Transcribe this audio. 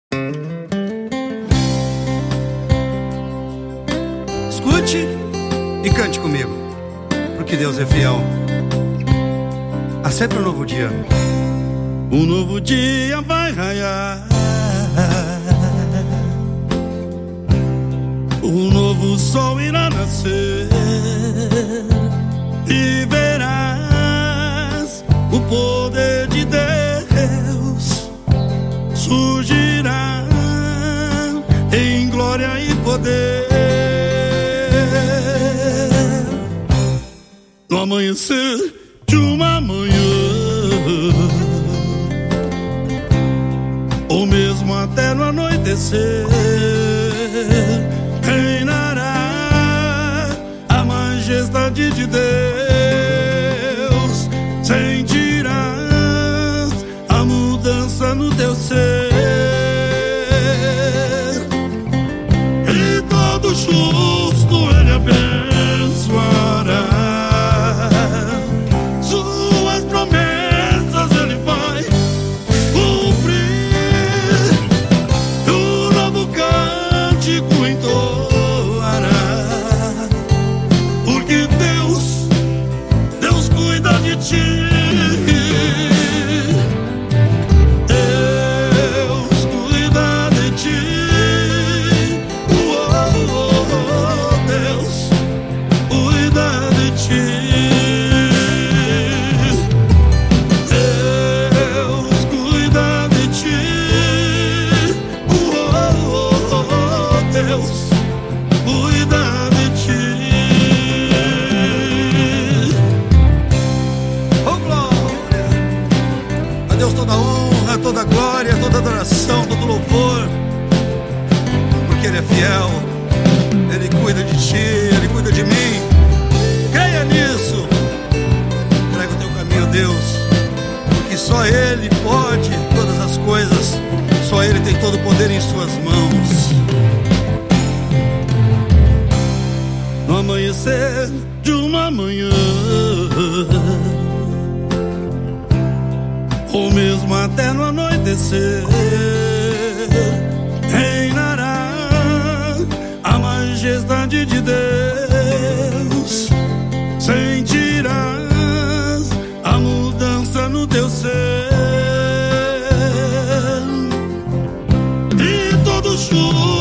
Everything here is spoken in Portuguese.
Escute e cante comigo, porque Deus é fiel. Há sempre um novo dia. Um novo dia vai raiar, um novo sol irá nascer, e verás o poder de Deus surgirá em glória e poder. No amanhecer de uma manhã, ou mesmo até no anoitecer, reinará a majestade de Deus. Sentirás a mudança no teu ser, e todo justo Ele abençoará. Suas promessas Ele vai cumprir, e um novo cântico entoará, porque Deus cuida de ti. Deus cuida de ti. Deus cuida de ti. Deus cuida de ti. Deus cuida de ti. Oh, glória! A Deus toda honra, toda glória, toda adoração, todo louvor, porque Ele é fiel. Ele cuida de ti, Ele cuida de mim. Creia nisso. Entrega o teu caminho a Deus, porque só Ele pode todas as coisas. Só Ele tem todo o poder em suas mãos. No amanhecer de uma manhã, ou mesmo até no anoitecer, reinará a majestade de Deus. Sentirás a mudança no teu ser, e todo choro